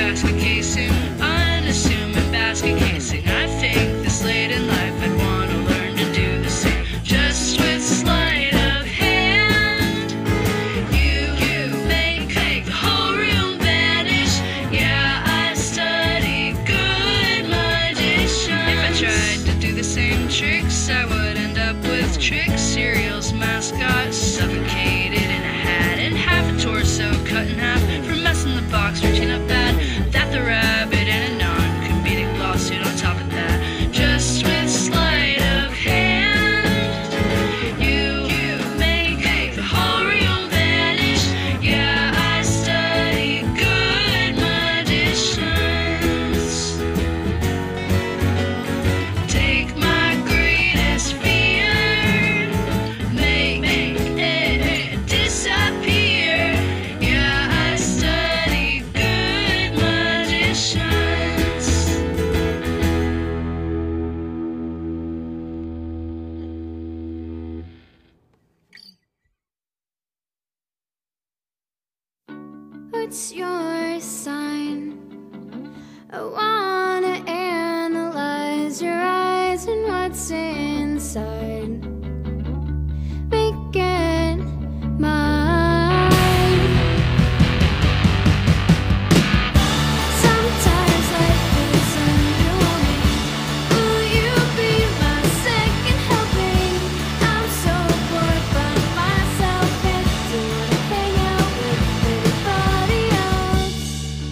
basket casing, unassuming basket casing. I think this late in life I'd want to learn to do the same, just with sleight of hand. You make the whole room vanish. Yeah, I study good magicians. If I tried to do the same tricks, I would end up with Trick Cereal's mascot suffocated in a hat and half a torso cut in half for messing the box routine up bad. That the rabbit in a non-comedic lawsuit on top of that, just with sleight of hand. You make the whole room vanish. Yeah, I study good magicians. Take my greatest fear, make it disappear. Yeah, I study good magicians. What's your sign? I wanna analyze your eyes and what's inside. Make it mine. Sometimes life is underwhelming. Will you be my second helping? I'm so bored by myself and don't wanna hang out with anybody else.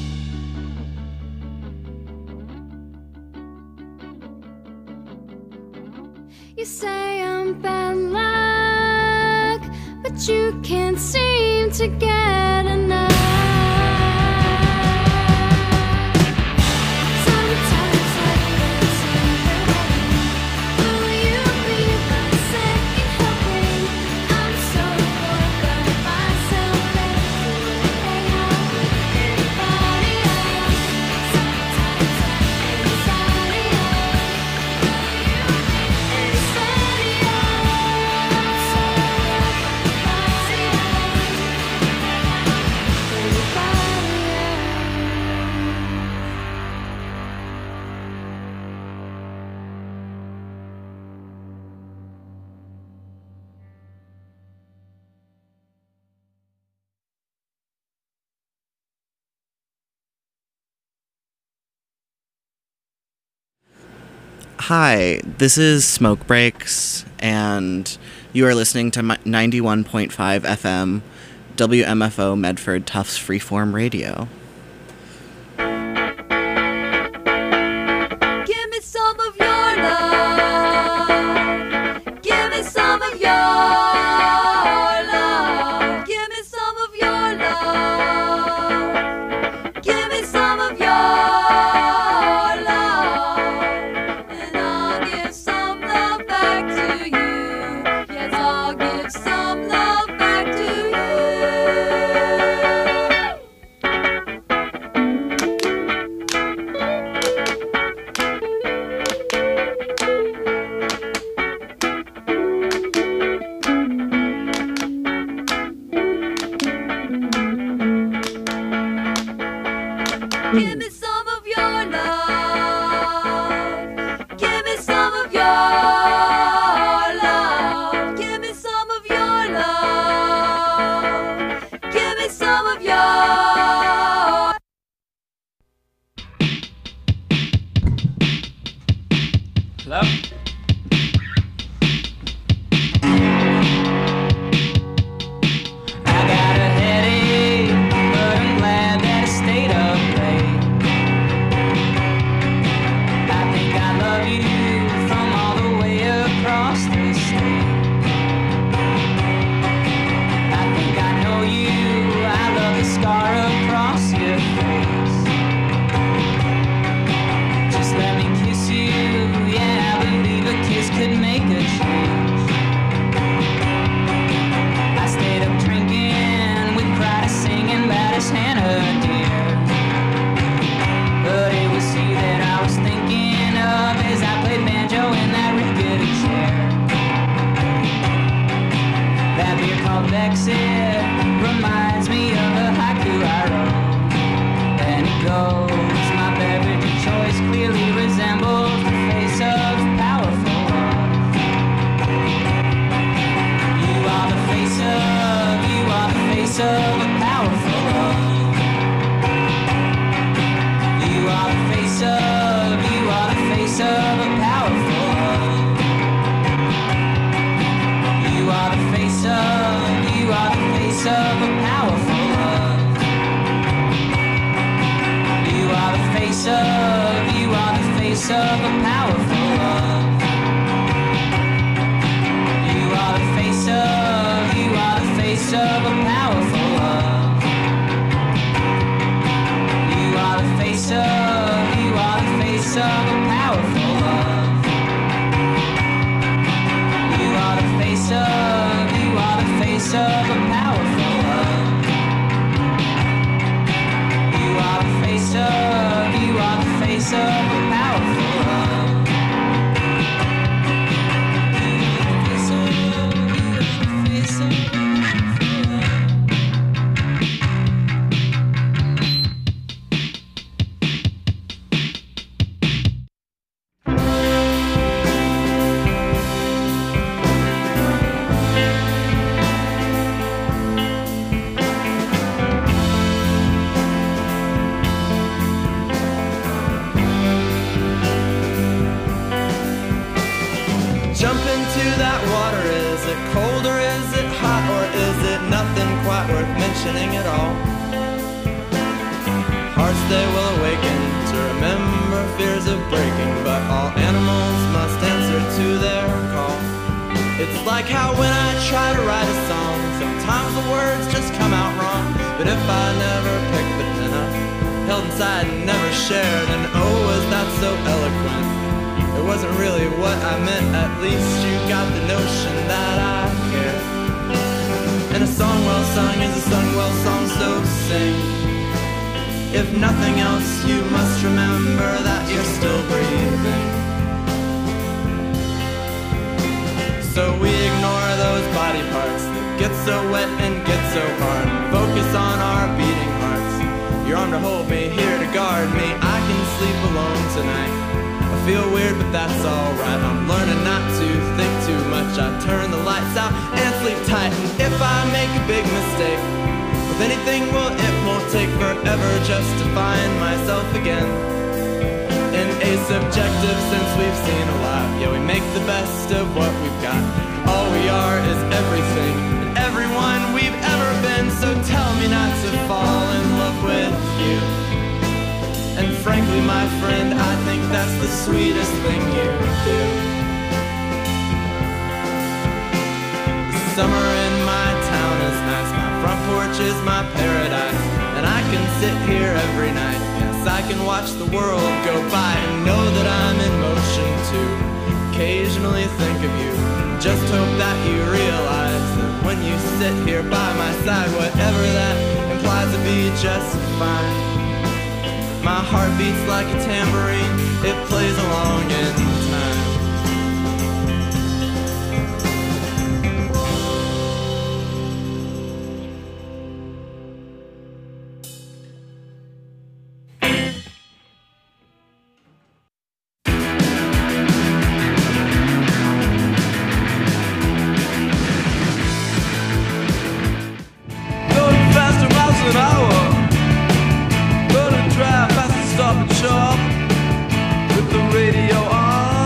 You say I'm bad luck, but you can't seem to get enough. Sometimes life is underwhelming. Will you be my second helping? I'm so bored by myself and don't wanna hang out with anybody else. Sometimes anxiety, Hi, this is Smoke Breaks, and you are listening to 91.5 FM WMFO Medford Tufts Freeform Radio. Give me some of your love. Give me some of your love. Give me some of your love. Give me some of your love. And I'll give some love back to you. Yes, I'll give some love back to you. Give me some of your love. Give me some of your love. Give me some of your love. Give me some of your. Hello? I got a headache, but I'm glad that I stayed up late. I think I love you from all the way across the state. I think I know you, I love the scar across your face. Just let me kiss you, yeah, I believe it of, you are the face of a powerful love. You are the face of, you are the face of a powerful love. You are the face of, you are the face of a powerful love. You are the face of, you are the face of a powerful love. You are the face of, you are the face of a powerful love. You are the face of, you are the face of a powerful love. Jump into that water, is it cold or is it hot, or is it nothing quite worth mentioning at all? Hearts they will awaken to remember fears of breaking, but all animals must answer to their call. It's like how when I try to write a song, sometimes the words just come out wrong. But if I never picked the pen up, held inside and never shared, and oh, was that so eloquent? It wasn't really what I meant, at least you got the notion that I care. And a song well sung is a sung well song, so sing. If nothing else, you must remember that you're still breathing. So we ignore those body parts that get so wet and get so hard, and focus on our beating hearts. Your arm to hold me, here to guard me, I can sleep alone tonight. I feel weird, but that's alright. I'm learning not to think too much. I turn the lights out and sleep tight. And if I make a big mistake with anything, well, it won't take forever just to find myself again. In a subjective sense, we've seen a lot. Yeah, we make the best of what we've got. All we are is everything and everyone we've ever been. So tell me not to fall in love with you. And frankly, my friend, I think that's the sweetest thing you do. The summer in my town is nice. My front porch is my paradise. And I can sit here every night. Yes, I can watch the world go by and know that I'm in motion too. Occasionally think of you. Just hope that you realize that when you sit here by my side, whatever that implies to be just fine. My heart beats like a tambourine, it plays along in time. Going faster miles an hour, gonna drive fast and stop and shop with the radio on.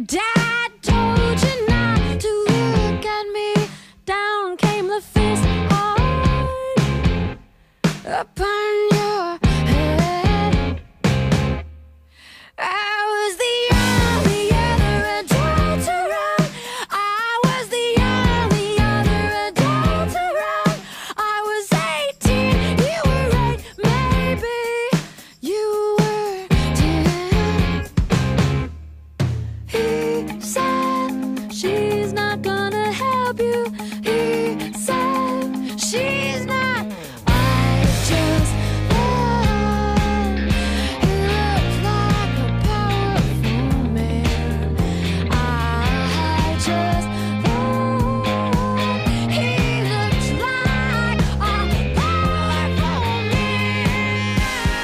dad told you not to look at me. Down came the fist hard upon your head. I was the only other adult around. I was the only other adult around. I was 18, you were 8, maybe you were 10. He said she's not gonna help you. He said she's not. I just thought he looked like a powerful man. I just thought he looked like a powerful man.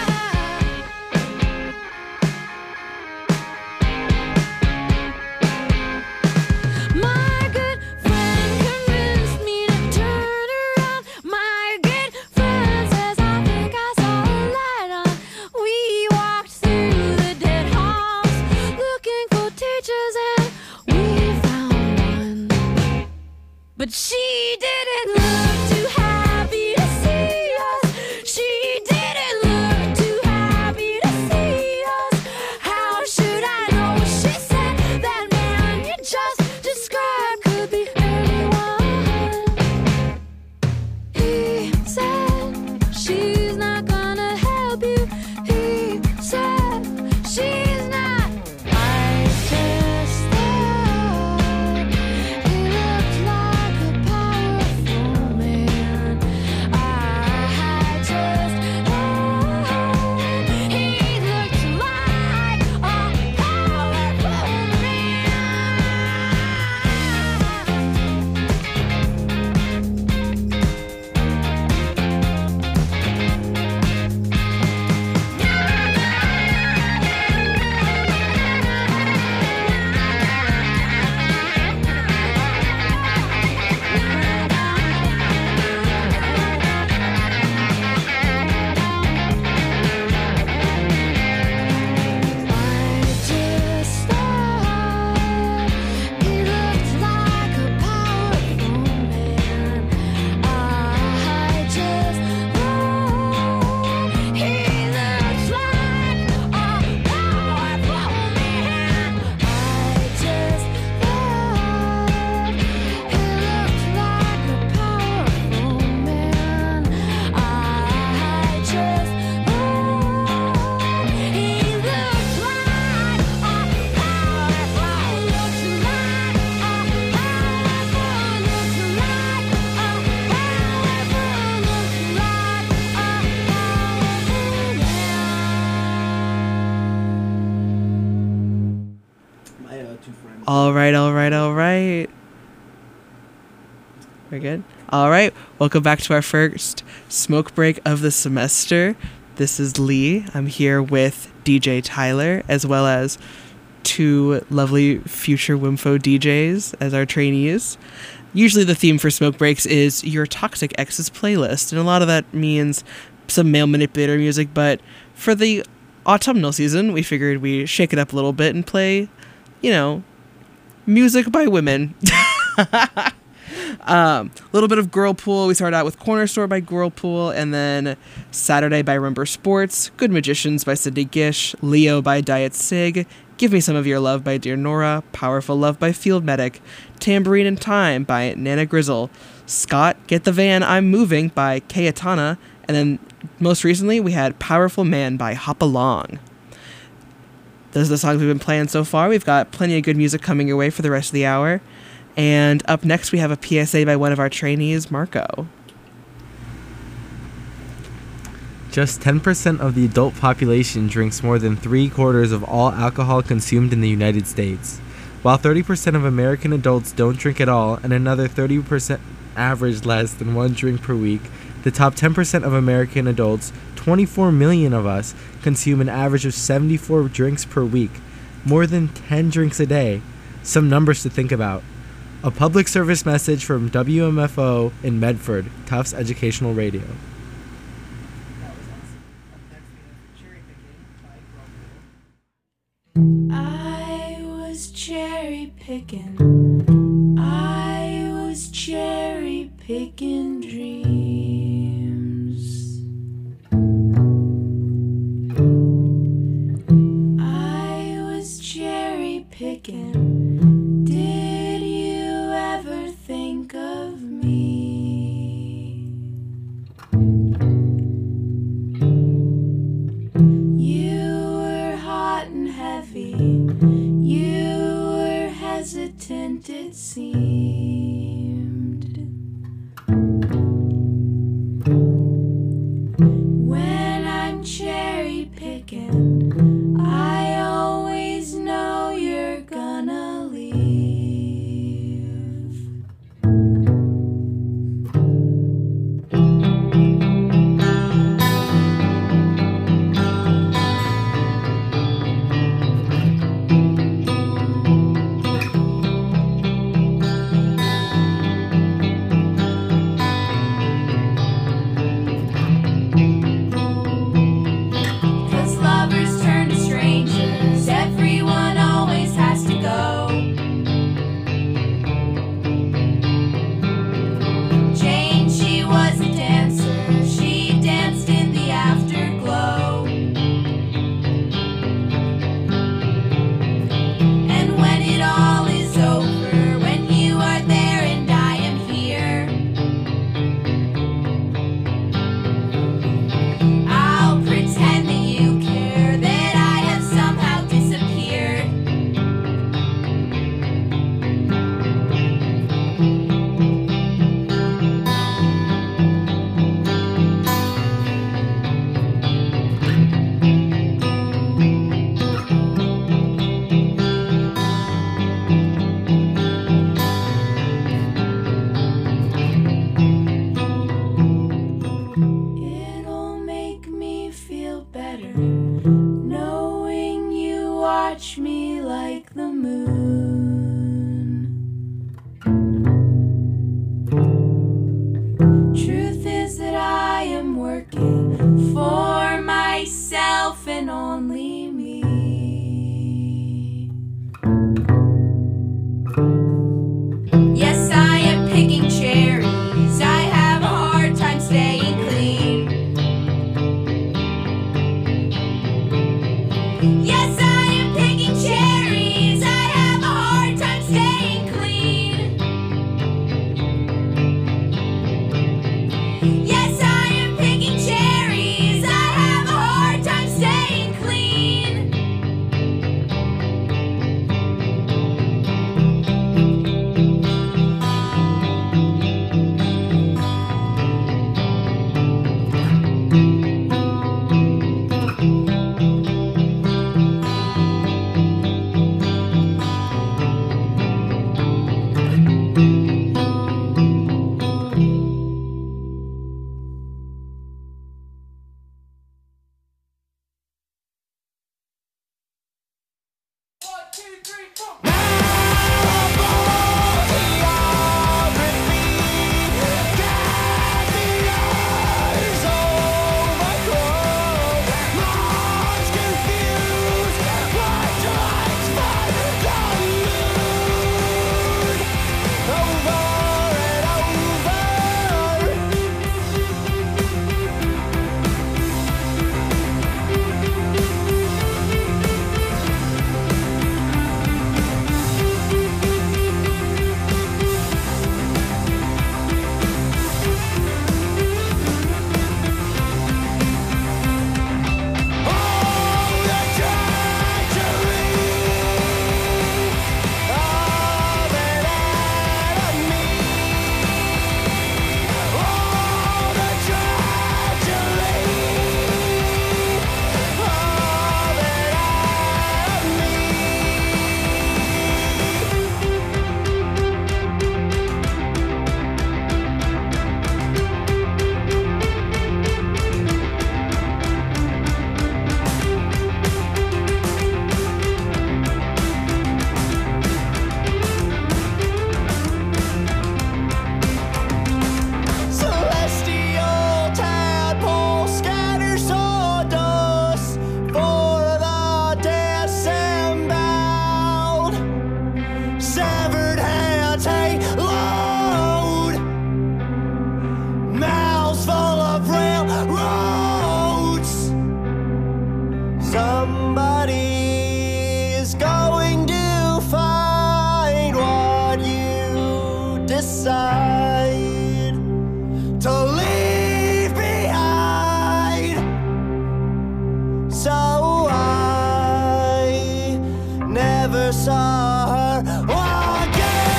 My good friend convinced me to turn around. My good friend says I think I saw a light on. We walked through the dead halls looking for teachers and we found one. But she didn't look too happy to see us. She didn't look too happy to see us. How should I know? She said that man you just described could be anyone. He said she's not gonna help you. He said she's not. I just thought he looked like a powerful man. I just thought he looked like a powerful I just thought he looked like a powerful man. I just thought he looked like a powerful man. I just thought he looked like a powerful man. I just thought he looked like a powerful, looked like a powerful, looked like a powerful man. All right. We're good? All right. Welcome back to our first smoke break of the semester. This is Lee. I'm here with DJ Tyler, as well as two lovely future Wimfo DJs as our trainees. Usually the theme for smoke breaks is your toxic ex's playlist, and a lot of that means some male manipulator music, but for the autumnal season, we figured we shake it up a little bit and play, music by women. A little bit of Girlpool. We started out with Corner Store by Girlpool, and then Saturday by Remember Sports, Good Magicians by Sydney Gish, Leo by Diet Sig, Give Me Some of Your Love by Dear Nora, Powerful Love by Field Medic, Tambourine in Time by Nana Grizzle, Scott, Get the Van, I'm Moving by Kayatana, and then most recently we had Powerful Man by Hop Along. Those are the songs we've been playing so far. We've got plenty of good music coming your way for the rest of the hour. And up next, we have a PSA by one of our trainees, Marco. Just 10% of the adult population drinks more than 3/4 of all alcohol consumed in the United States. While 30% of American adults don't drink at all, and another 30% average less than 1 drink per week, the top 10% of American adults, 24 million of us, consume an average of 74 drinks per week, more than 10 drinks a day. Some numbers to think about. A public service message from WMFO in Medford, Tufts Educational Radio. I was cherry picking dreams. I was cherry picking. Did you ever think of me? You were hot and heavy. You were hesitant, it seemed. When I'm cherry picking, I always know you're gonna leave. decide to leave behind. So I never saw her again.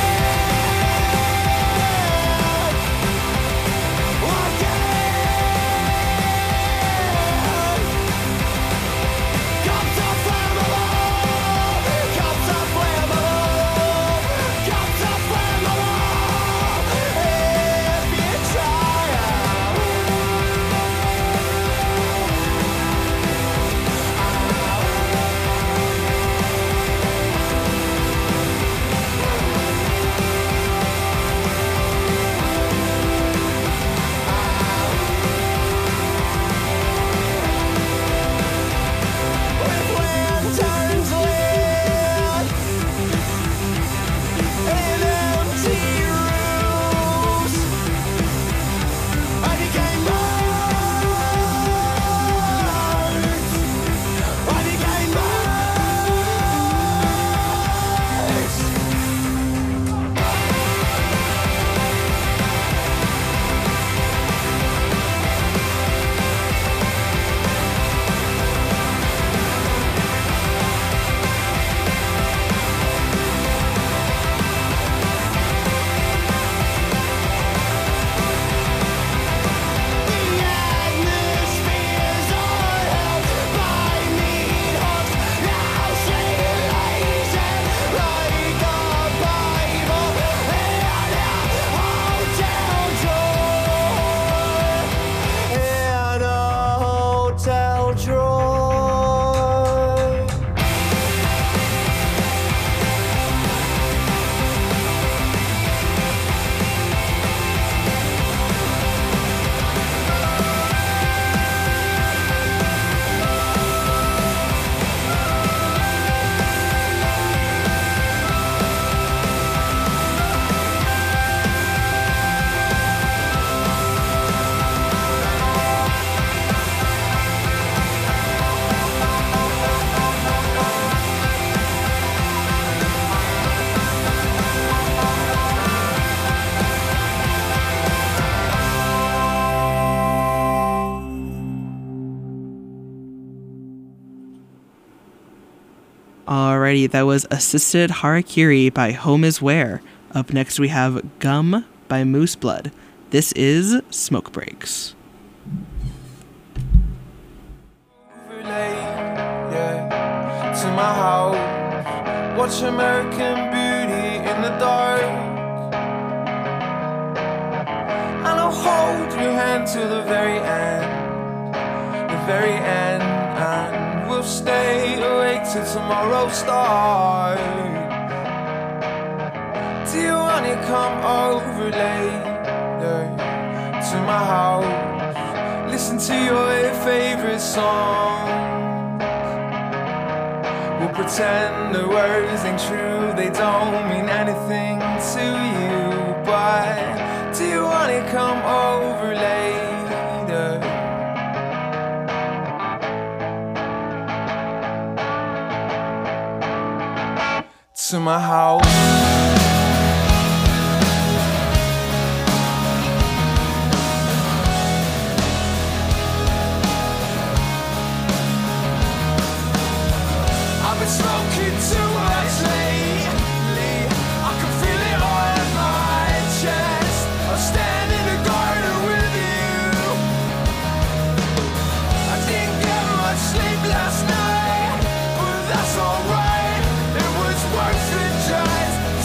Alrighty, that was Assisted Harakiri by Home Is Where. Up next we have Gum by Moose Blood. This is Smoke Breaks. Yeah, to my house, watch American Beauty in the dark, and I'll hold your hand till the very end, and we'll stay awake till tomorrow starts. Do you wanna come over later to my house? Listen to your favorite song. We'll pretend the words ain't true, they don't mean anything to you. But do you wanna come over later? To my house. Smoking too much lately, I can feel it all in my chest. I'll stand in the garden with you. I didn't get much sleep last night, but that's alright. It was worth it just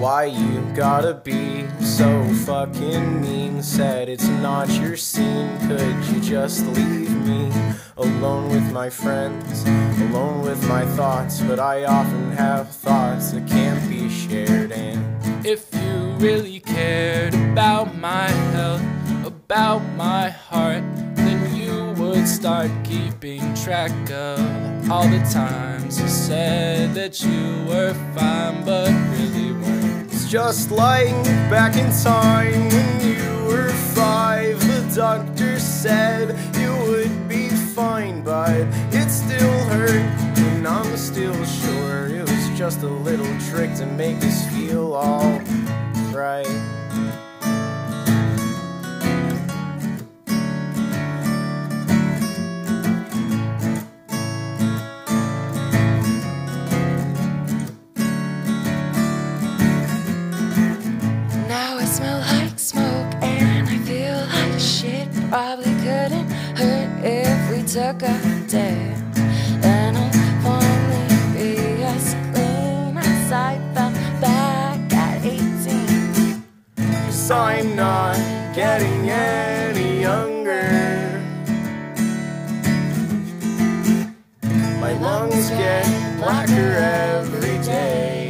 Why you gotta be so fucking mean? Said it's not your scene. Could you just leave me alone with my friends, alone with my thoughts? But I often have thoughts that can't be shared. And if you really cared about my health, about my heart, then you would start keeping track of all the times you said that you were fine but really weren't. it's just like back in time when you were 5. The doctor said you would be fine, but it still hurt. And I'm still sure it was just a little trick to make us feel all right. Now I smell like smoke and I feel like shit. Probably couldn't hurt if we took a day. And I'll finally be as clean as I felt back at 18. 'Cause I'm not getting any younger. My lungs get blacker every day.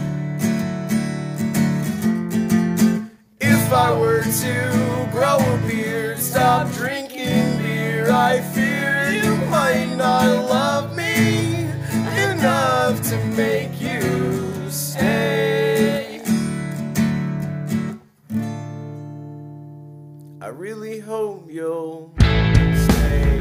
If I were to grow a beard, stop drinking beer, I fear you might not love me enough to make you stay. I really hope you'll stay.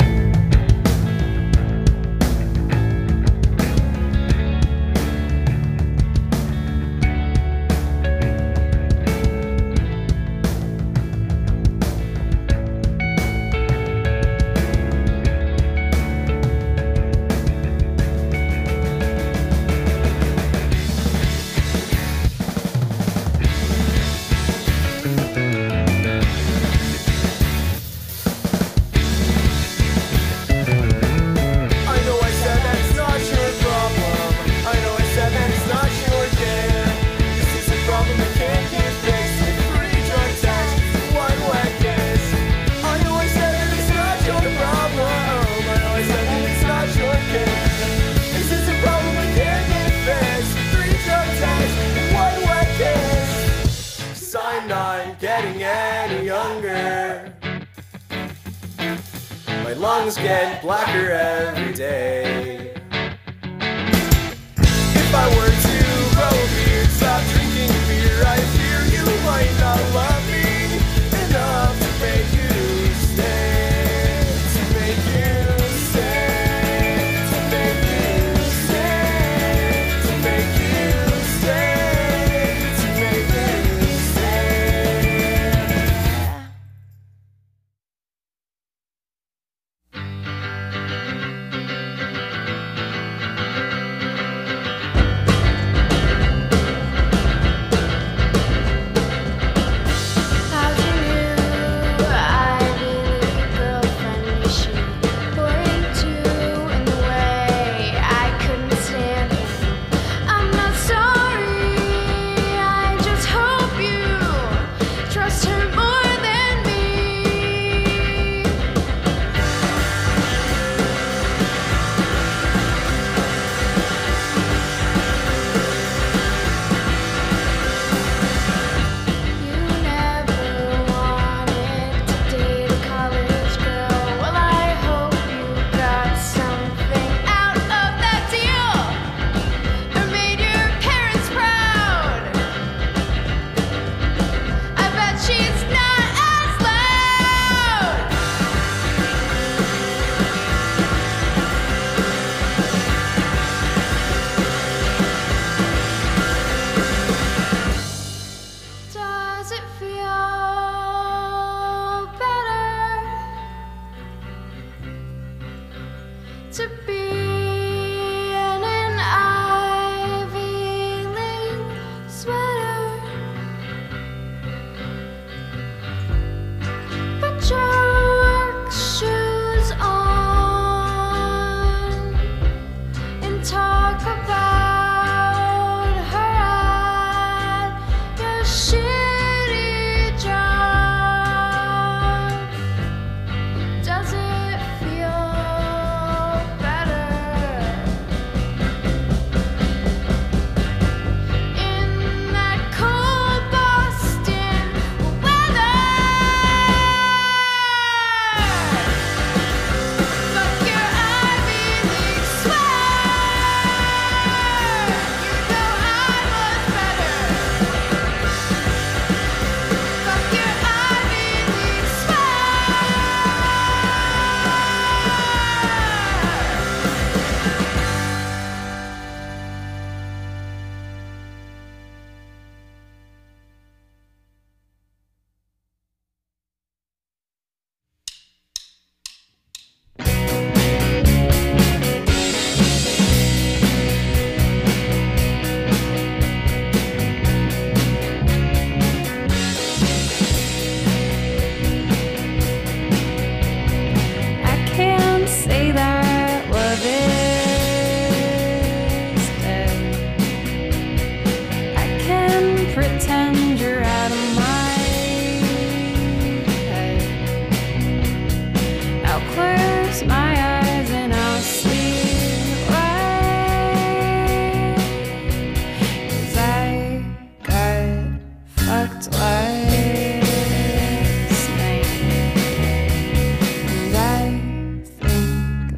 Getting any younger. My lungs get blacker every day. If I were to grow a beard, stop drinking beer, I fear you might not love me enough to make you stay. To make you stay. To make you stay. To make you stay. To make you How'd you know I believe girlfriend is she? Pouring two in the way I couldn't stand it. I'm not sorry, I just hope you trust her more than me. You never wanted to date a college girl. Well, I hope you got something out of that deal, or made your parents proud. I bet she's not as loud. Does it feel better to be in an Ivy League sweater? Put your work shoes on and talk about her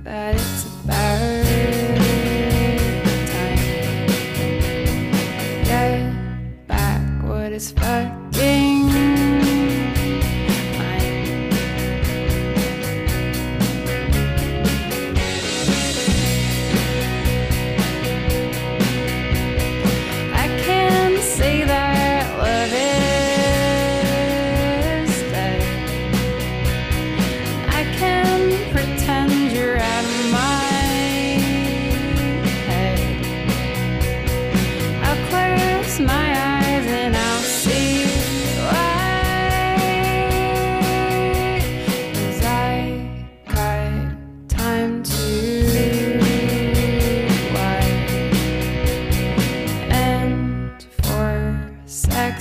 that it's about time. Get back what is fucking mine. I can't say that love is dead. I can pretend you're out of my head. I'll close my eyes and I'll see why. 'Cause I got time to lie. And for sex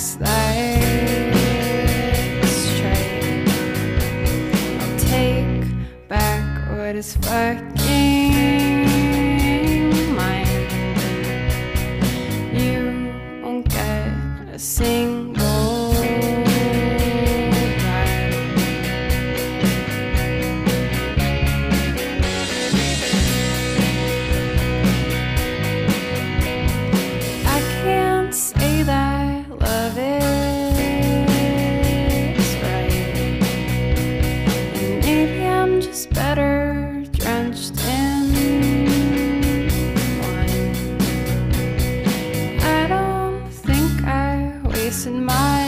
that's straight, I'll take back what is fucking mine. You won't get a single ride. I can't say that love is right. And maybe I'm just better drenched in wine. I don't think I wasted my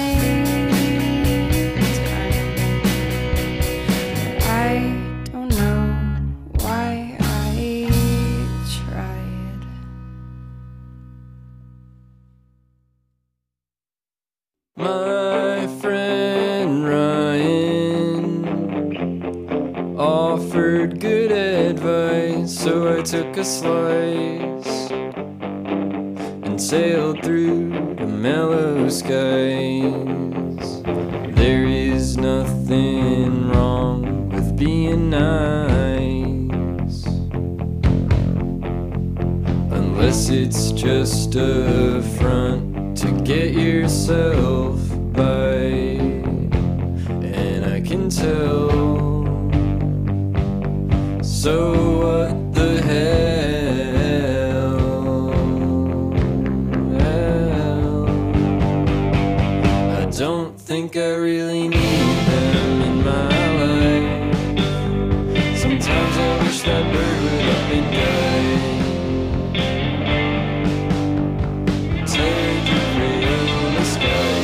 time. I don't know why I tried. My friend Ryan offered good advice, so I took a slice and sailed through the mellow skies. There is nothing wrong with being nice, unless it's just a front to get yourself by. And I can tell. So what the hell? I don't think I really need them in my life. Sometimes I wish that bird would up and die. Take a ray of the sky.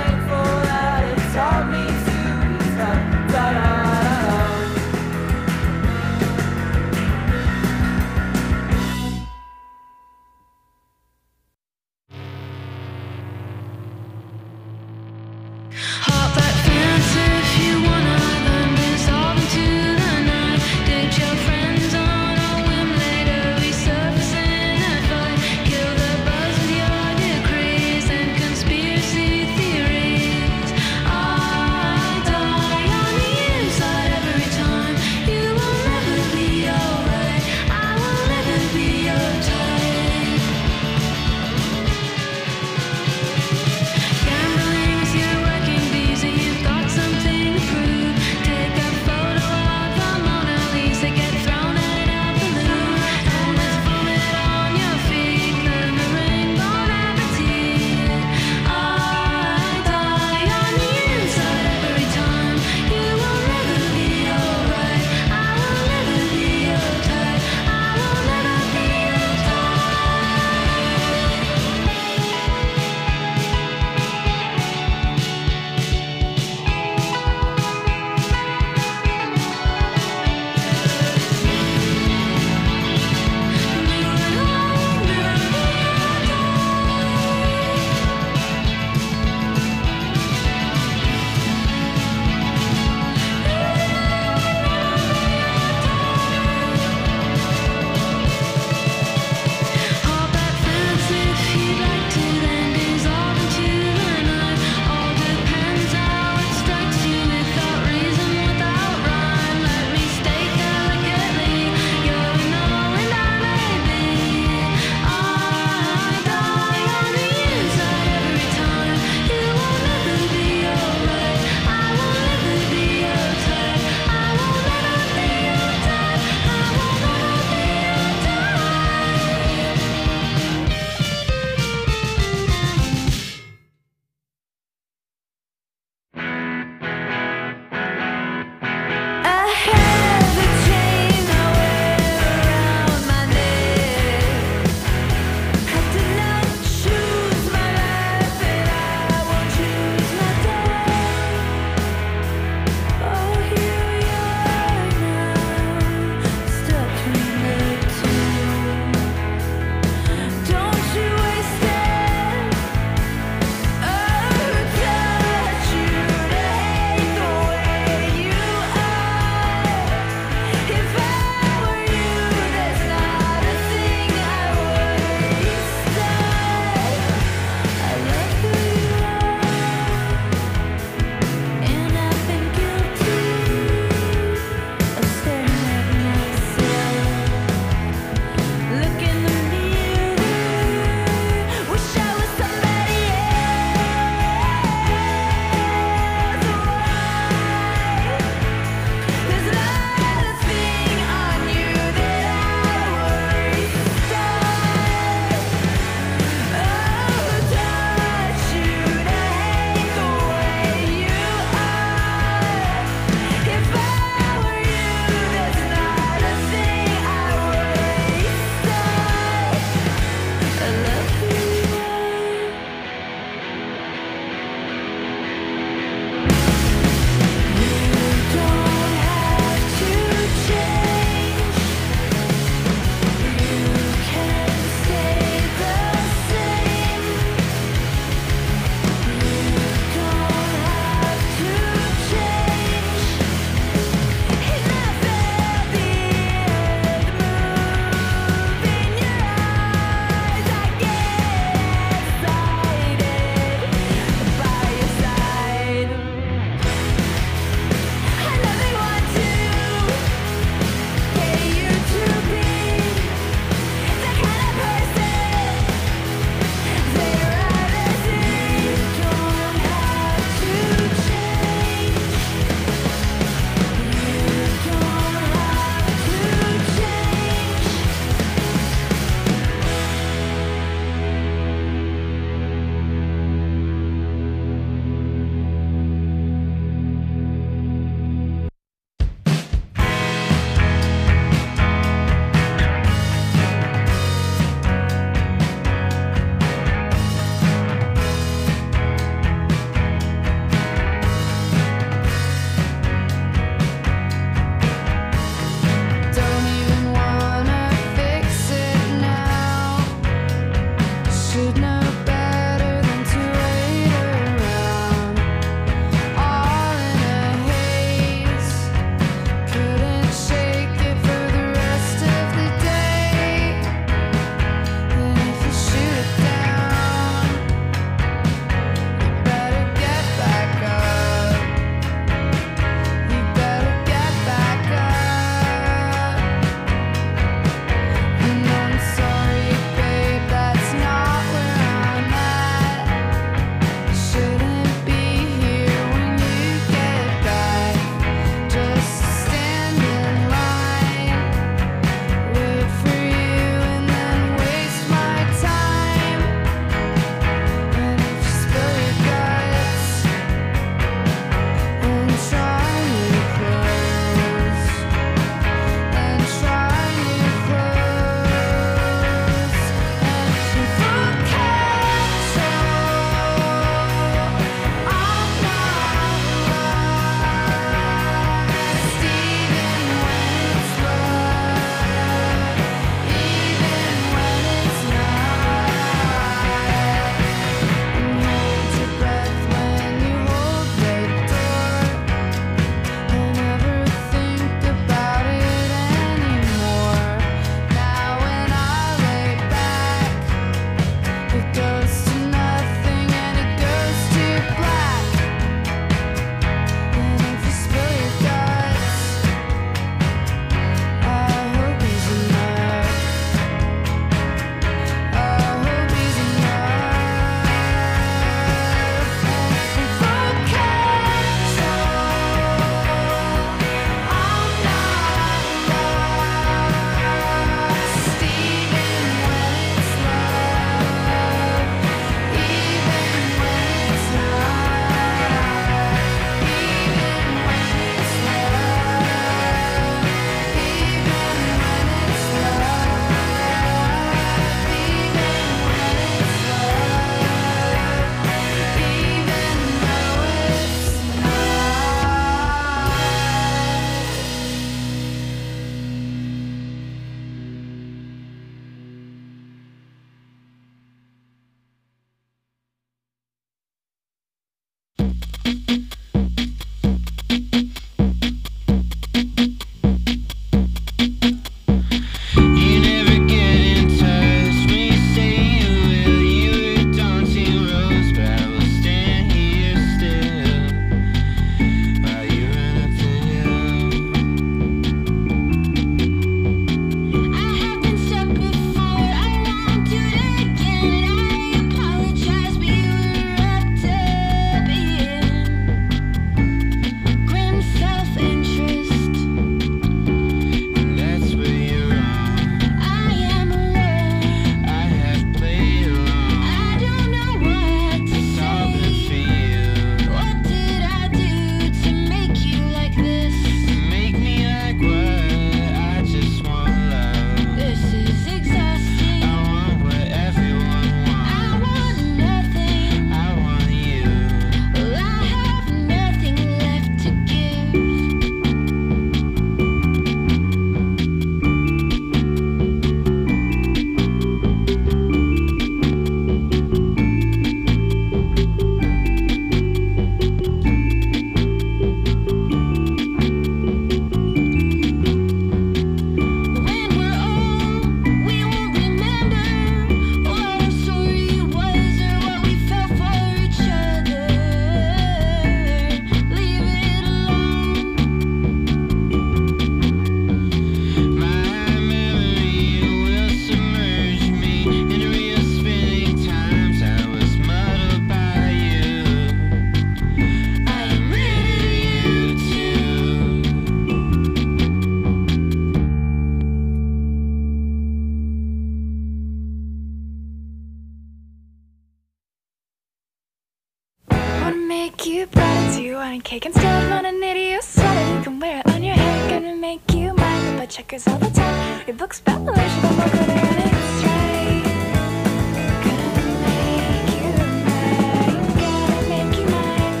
cake and stuff on a knitty sweater. You can wear it on your head, gonna make you mine. But checkers all the time. Your book's fabulous, but we're gonna run it straight. Gonna make you mine, gonna make you mine.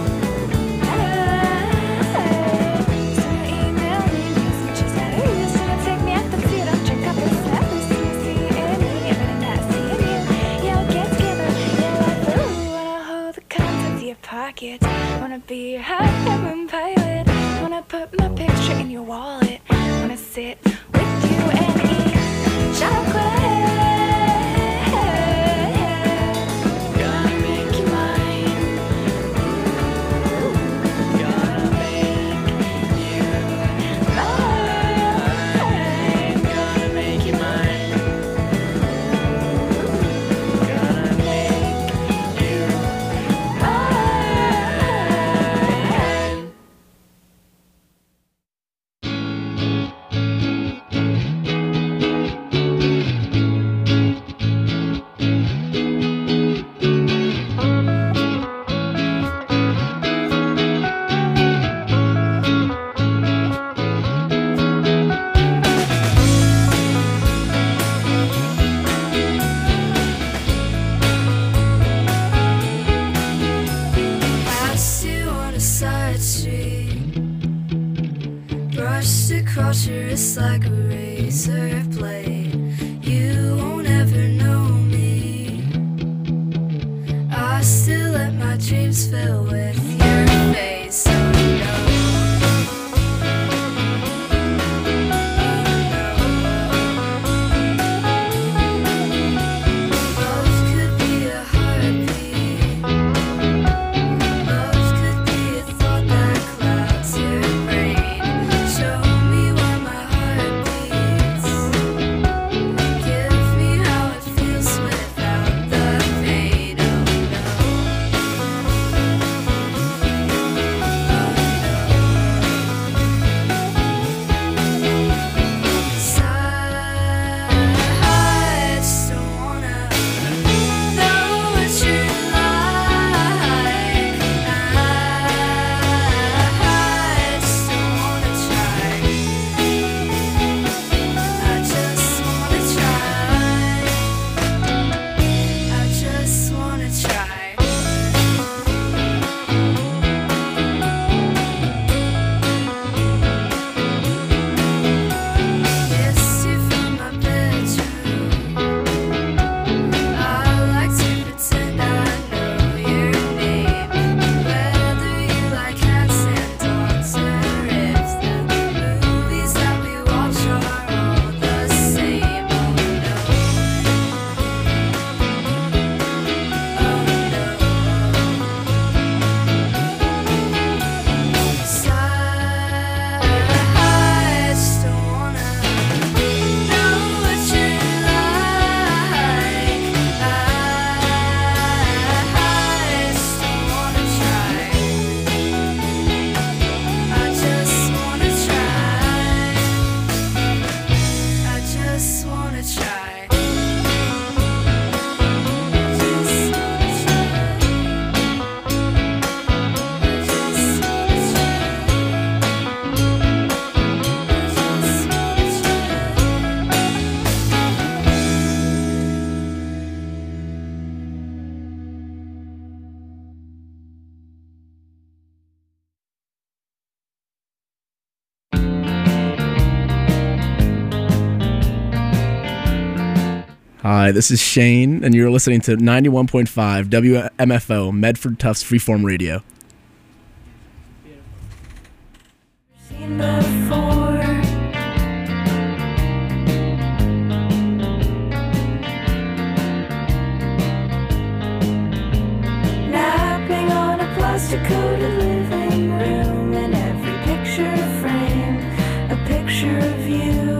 So email me news, which is not use. Gonna take me out the field, I'll drink up a slap. Listen to see everything that I see in you. Yeah, I'll get together, yeah, like ooh. Wanna hold the contents of your pockets. Wanna be your high-heaven pilot. Wanna put my picture in your wallet. Wanna sit with you and eat chocolate. Gonna make you mine. Gonna make you mine. Gonna make you mine. Gonna make you mine. Passed you on a side street, brushed across your wrist like a razor blade. You won't ever know me. I still let my dreams fill with your face. Oh no. Love could be a heartbeat. Love could be a thought that clouds your brain. Show me why my heart beats. Give me how it feels without the pain. Oh Hi, this is Shane, and you're listening to 91.5 WMFO, Medford Tufts Freeform Radio. Seen before. Napping on a plastic-coated living room, in every picture frame, a picture of you.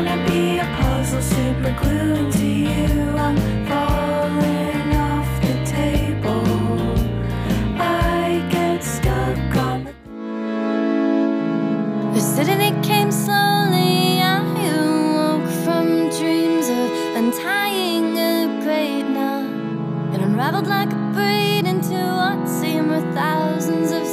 wanna be a puzzle super glue into you. I'm falling off the table. I get stuck on the. Suddenly it came slowly. I awoke from dreams of untying a great knot and unraveled like a braid into what seemed were thousands of